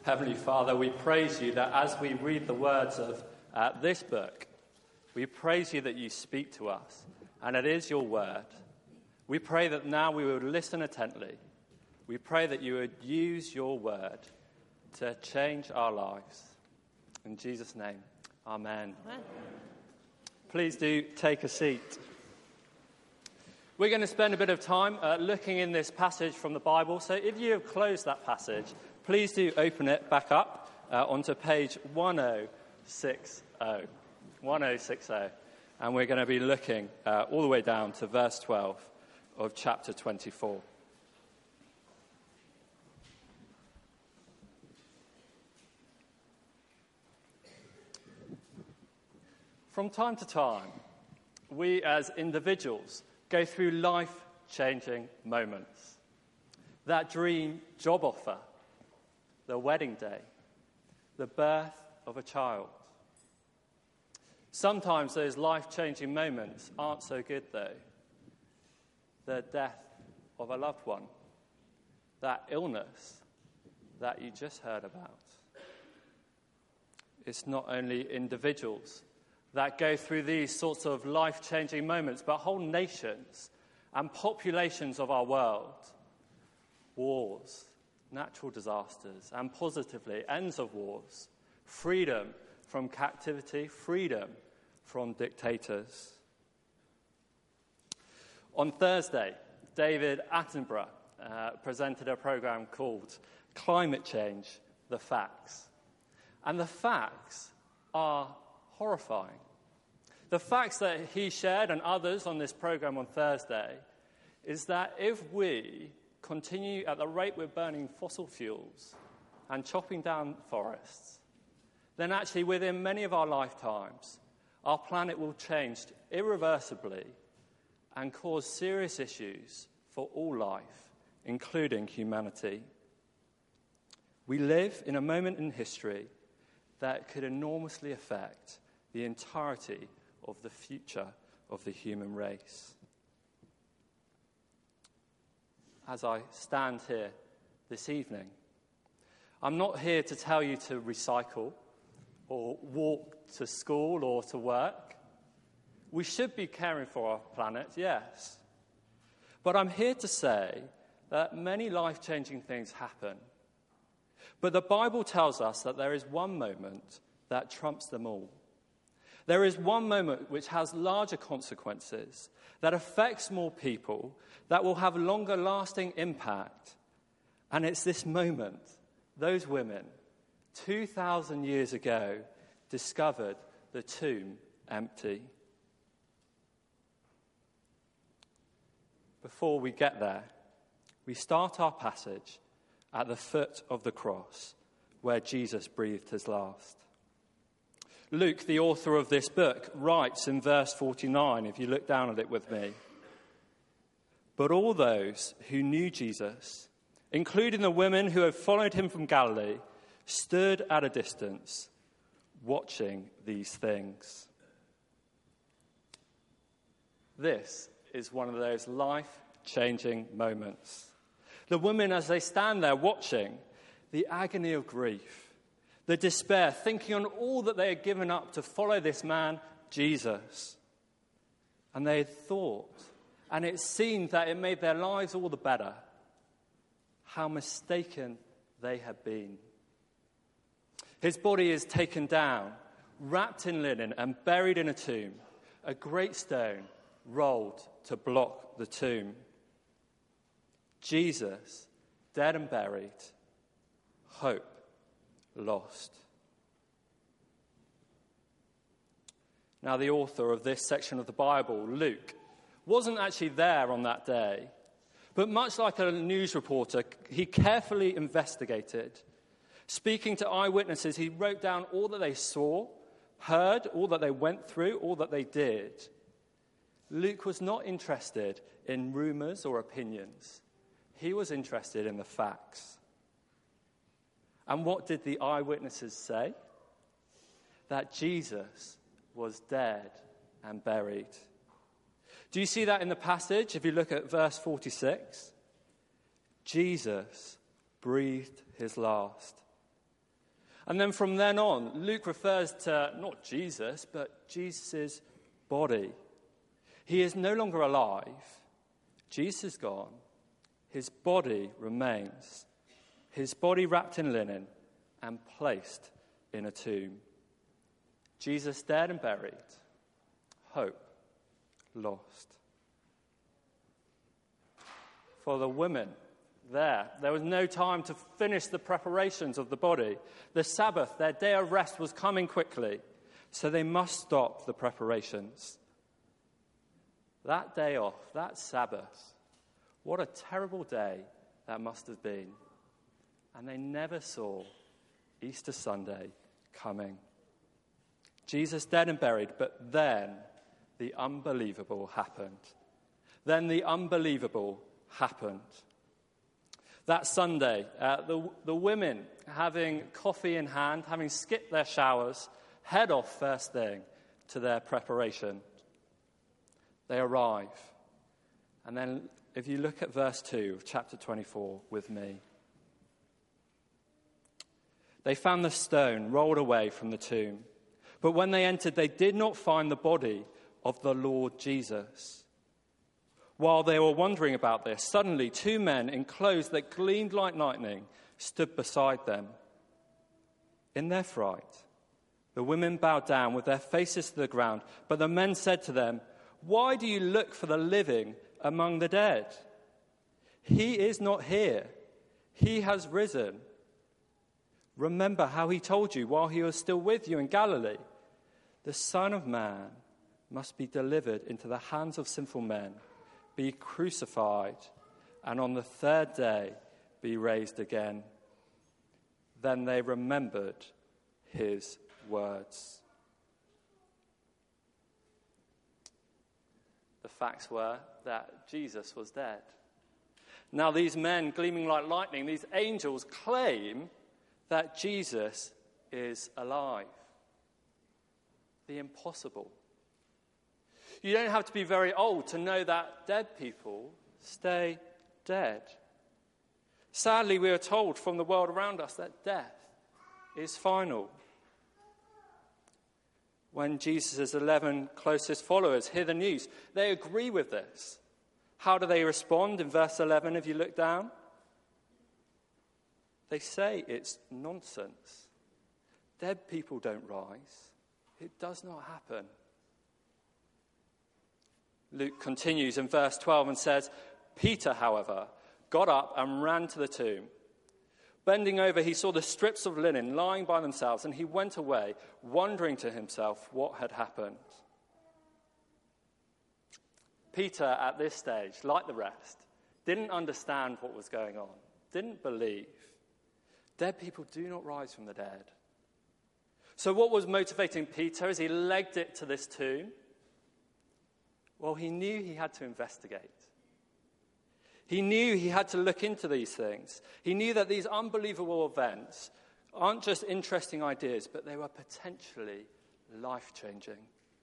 Heavenly Father, we praise you that as we read the words of this book, we praise you that you speak to us, and it is your word. We pray that now we would listen attentively. We pray that you would use your word to change our lives. In Jesus' name, amen. Amen. Please do take a seat. We're going to spend a bit of time looking in this passage from the Bible. So if you have closed that passage, please do open it back up onto page 1060. 1060. And we're going to be looking all the way down to verse 12 of chapter 24. From time to time, we as individuals go through life-changing moments. That dream job offer, the wedding day, the birth of a child. Sometimes those life-changing moments aren't so good, though. The death of a loved one, that illness that you just heard about. It's not only individuals that go through these sorts of life-changing moments, but whole nations and populations of our world. Wars, natural disasters, and positively, ends of wars, freedom from captivity, freedom from dictators. On Thursday, David Attenborough presented a program called Climate Change, The Facts. And the facts are horrifying. The facts that he shared and others on this program on Thursday is that if we continue at the rate we're burning fossil fuels and chopping down forests, then actually within many of our lifetimes, our planet will change irreversibly and cause serious issues for all life, including humanity. We live in a moment in history that could enormously affect the entirety of the future of the human race. As I stand here this evening, I'm not here to tell you to recycle or walk to school or to work. We should be caring for our planet, yes. But I'm here to say that many life-changing things happen. But the Bible tells us that there is one moment that trumps them all. There is one moment which has larger consequences, that affects more people, that will have longer lasting impact. And it's this moment, those women, 2,000 years ago, discovered the tomb empty. Before we get there, we start our passage at the foot of the cross, where Jesus breathed his last. Luke, the author of this book, writes in verse 49, if you look down at it with me, "But all those who knew Jesus, including the women who had followed him from Galilee, stood at a distance, watching these things." This is one of those life-changing moments. The women, as they stand there watching, the agony of grief, the despair, thinking on all that they had given up to follow this man, Jesus. And they had thought, and it seemed that it made their lives all the better, how mistaken they had been. His body is taken down, wrapped in linen and buried in a tomb, a great stone rolled to block the tomb. Jesus, dead and buried, hope lost. Now, the author of this section of the Bible, Luke, wasn't actually there on that day, but much like a news reporter, he carefully investigated. Speaking to eyewitnesses, he wrote down all that they saw, heard, all that they went through, all that they did. Luke was not interested in rumors or opinions. He was interested in the facts. And what did the eyewitnesses say? That Jesus was dead and buried. Do you see that in the passage? If you look at verse 46, Jesus breathed his last. And then from then on, Luke refers to not Jesus, but Jesus' body. He is no longer alive. Jesus is gone. His body remains. His body wrapped in linen and placed in a tomb. Jesus dead and buried. Hope lost. For the women there was no time to finish the preparations of the body. The Sabbath, their day of rest, was coming quickly, so they must stop the preparations. That day off, that Sabbath, what a terrible day that must have been. And they never saw Easter Sunday coming. Jesus dead and buried, but then the unbelievable happened. Then the unbelievable happened. That Sunday, the women, having coffee in hand, having skipped their showers, head off first thing to their preparation. They arrive. And then if you look at verse 2 of chapter 24 with me. They found the stone rolled away from the tomb. But when they entered, they did not find the body of the Lord Jesus. While they were wondering about this, suddenly 2 men in clothes that gleamed like lightning stood beside them. In their fright, the women bowed down with their faces to the ground, but the men said to them, "Why do you look for the living among the dead? He is not here. He has risen. Remember how he told you while he was still with you in Galilee. The Son of Man must be delivered into the hands of sinful men, be crucified, and on the 3rd day be raised again." Then they remembered his words. The facts were that Jesus was dead. Now these men, gleaming like lightning, these angels, claim that Jesus is alive. The impossible. You don't have to be very old to know that dead people stay dead. Sadly, we are told from the world around us that death is final. When Jesus' 11 closest followers hear the news, they agree with this. How do they respond in verse 11 if you look down? They say it's nonsense. Dead people don't rise. It does not happen. Luke continues in verse 12 and says, Peter, however, got up and ran to the tomb. Bending over, he saw the strips of linen lying by themselves, and he went away, wondering to himself what had happened. Peter, at this stage, like the rest, didn't understand what was going on, didn't believe. Dead people do not rise from the dead. So what was motivating Peter as he legged it to this tomb? Well, he knew he had to investigate. He knew he had to look into these things. He knew that these unbelievable events aren't just interesting ideas, but they were potentially life-changing.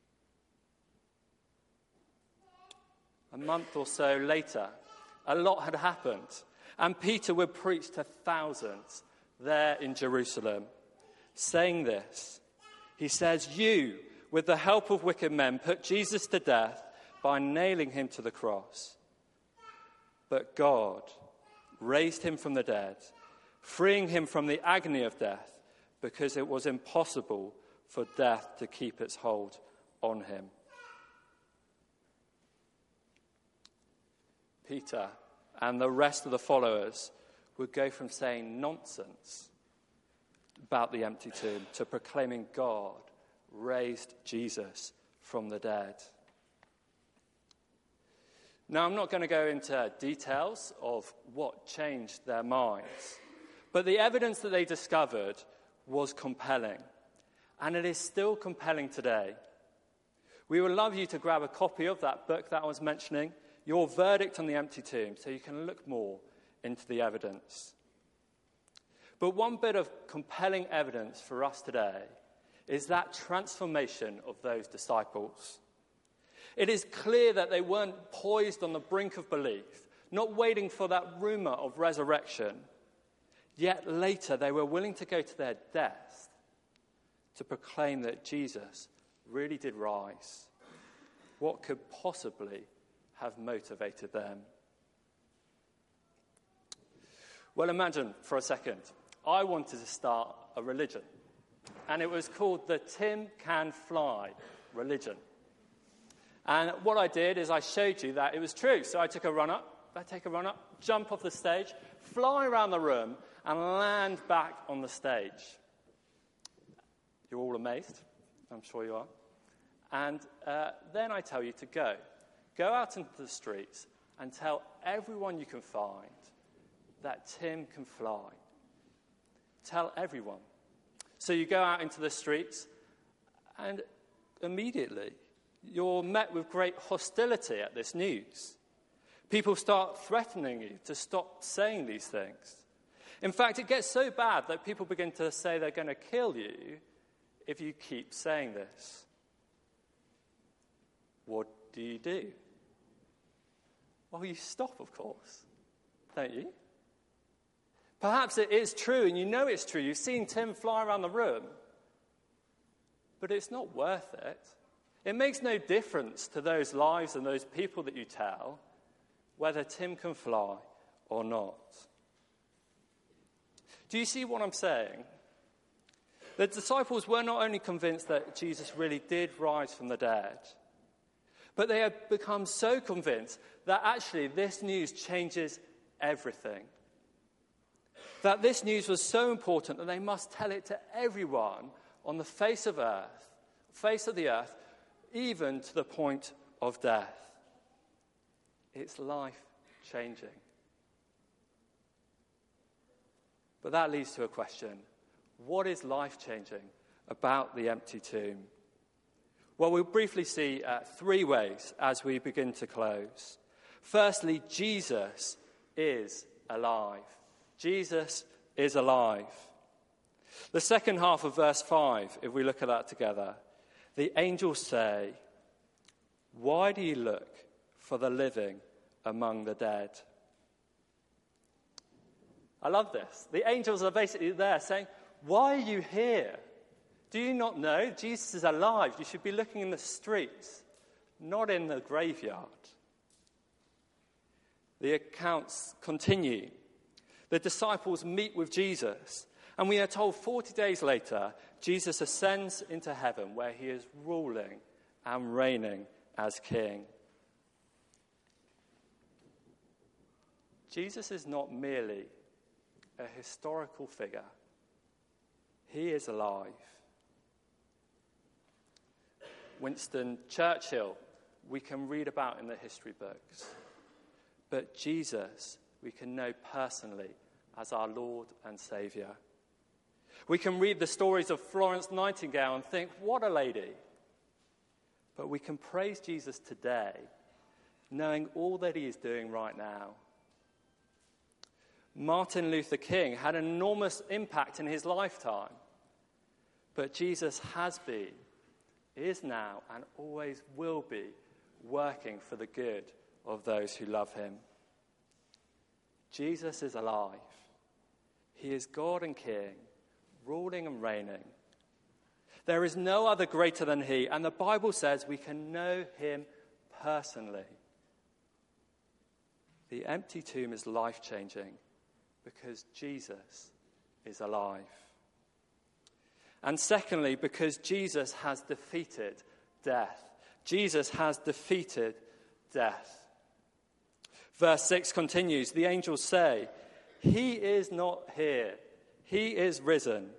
A month or so later, a lot had happened, and Peter would preach to thousands there in Jerusalem, saying this. He says, "You, with the help of wicked men, put Jesus to death by nailing him to the cross. But God raised him from the dead, freeing him from the agony of death, because it was impossible for death to keep its hold on him." Peter and the rest of the followers would go from saying nonsense about the empty tomb to proclaiming God raised Jesus from the dead. Now, I'm not going to go into details of what changed their minds, but the evidence that they discovered was compelling, and it is still compelling today. We would love you to grab a copy of that book that I was mentioning, Your Verdict on the Empty Tomb, so you can look more into the evidence. But one bit of compelling evidence for us today is that transformation of those disciples. It is clear that they weren't poised on the brink of belief, not waiting for that rumor of resurrection. Yet later they were willing to go to their death to proclaim that Jesus really did rise. What could possibly have motivated them? Well, imagine for a second, I wanted to start a religion, and it was called the Tim Can Fly religion. And what I did is I showed you that it was true. So I take a run up, jump off the stage, fly around the room, and land back on the stage. You're all amazed. I'm sure you are. And then I tell you to go. Go out into the streets and tell everyone you can find that Tim can fly. Tell everyone. So you go out into the streets, and immediately you're met with great hostility at this news. People start threatening you to stop saying these things. In fact, it gets so bad that people begin to say they're going to kill you if you keep saying this. What do? Well, you stop, of course, don't you? Perhaps it is true, and you know it's true. You've seen Tim fly around the room. But it's not worth it. It makes no difference to those lives and those people that you tell whether Tim can fly or not. Do you see what I'm saying? The disciples were not only convinced that Jesus really did rise from the dead, but they had become so convinced that actually this news changes everything. That this news was so important that they must tell it to everyone on the face of the earth, even to the point of death. It's life-changing. But that leads to a question. What is life-changing about the empty tomb? Well, we'll briefly see 3 ways as we begin to close. Firstly, Jesus is alive. Jesus is alive. The second half of verse 5, if we look at that together, the angels say, "Why do you look for the living among the dead?" I love this. The angels are basically there saying, "Why are you here? Do you not know Jesus is alive? You should be looking in the streets, not in the graveyard." The accounts continue. The disciples meet with Jesus, and we are told 40 days later, Jesus ascends into heaven where he is ruling and reigning as king. Jesus is not merely a historical figure. He is alive. Winston Churchill, we can read about in the history books. But Jesus, we can know personally as our Lord and Saviour. We can read the stories of Florence Nightingale and think, what a lady. But we can praise Jesus today, knowing all that he is doing right now. Martin Luther King had an enormous impact in his lifetime. But Jesus has been, is now, and always will be working for the good of those who love him. Jesus is alive. He is God and King, ruling and reigning. There is no other greater than he, and the Bible says we can know him personally. The empty tomb is life-changing because Jesus is alive. And secondly, because Jesus has defeated death. Jesus has defeated death. Verse 6 continues, the angels say, "He is not here. He is risen."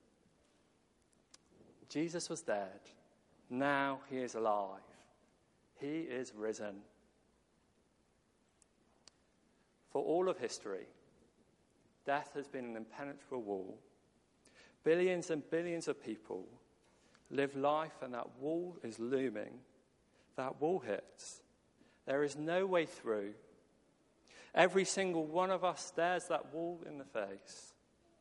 Jesus was dead. Now he is alive. He is risen. For all of history, death has been an impenetrable wall. Billions and billions of people live life, and that wall is looming. That wall hits. There is no way through. Every single one of us stares that wall in the face.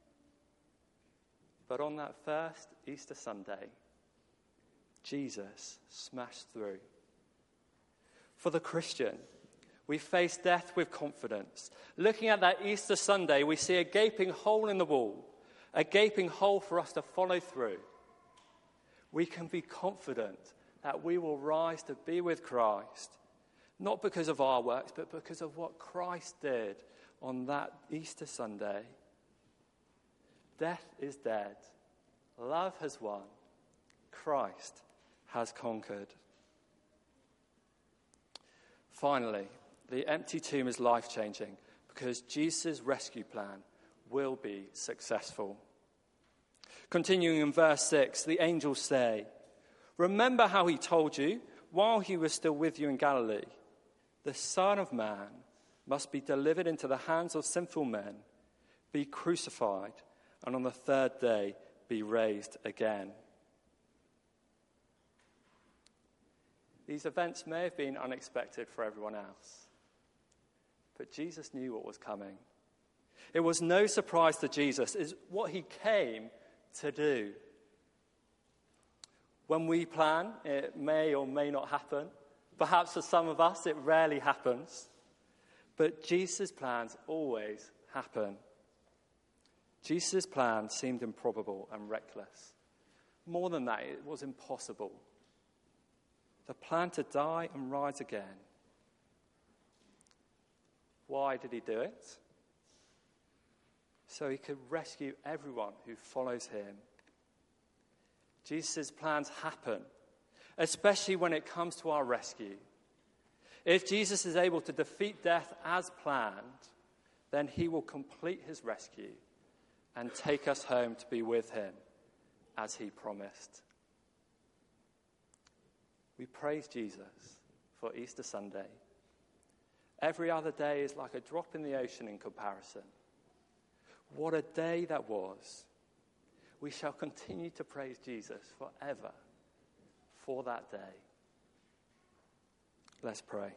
But on that first Easter Sunday, Jesus smashed through. For the Christian, We face death with confidence. Looking at that Easter Sunday, we see a gaping hole in the wall, a gaping hole for us to follow through. We can be confident that we will rise to be with Christ, not because of our works, but because of what Christ did on that Easter Sunday. Death is dead. Love has won. Christ has conquered. Finally, the empty tomb is life-changing because Jesus' rescue plan will be successful. Continuing in verse 6, the angels say, "Remember how he told you while he was still with you in Galilee, the Son of Man must be delivered into the hands of sinful men, be crucified, and on the third day be raised again." These events may have been unexpected for everyone else, but Jesus knew what was coming. It was no surprise to Jesus. It's what he came to do. When we plan, it may or may not happen. Perhaps for some of us, it rarely happens. But Jesus' plans always happen. Jesus' plan seemed improbable and reckless. More than that, it was impossible. The plan to die and rise again. Why did he do it? So he could rescue everyone who follows him. Jesus' plans happen, especially when it comes to our rescue. If Jesus is able to defeat death as planned, then he will complete his rescue and take us home to be with him as he promised. We praise Jesus for Easter Sunday. Every other day is like a drop in the ocean in comparison. What a day that was. We shall continue to praise Jesus forever for that day. Let's pray.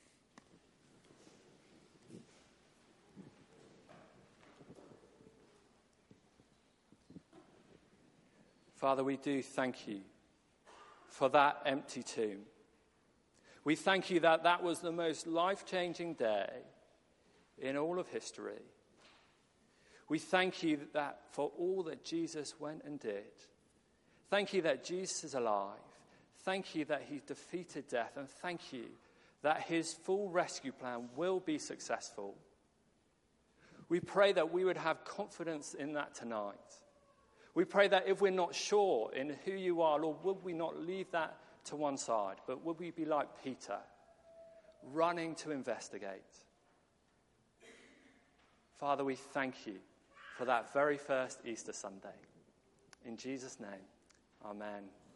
Father, we do thank you for that empty tomb. We thank you that that was the most life-changing day in all of history. We thank you that for all that Jesus went and did. Thank you that Jesus is alive. Thank you that he defeated death. And thank you that his full rescue plan will be successful. We pray that we would have confidence in that tonight. We pray that if we're not sure in who you are, Lord, would we not leave that to one side, but would we be like Peter, running to investigate? Father, we thank you for that very first Easter Sunday. In Jesus' name, amen.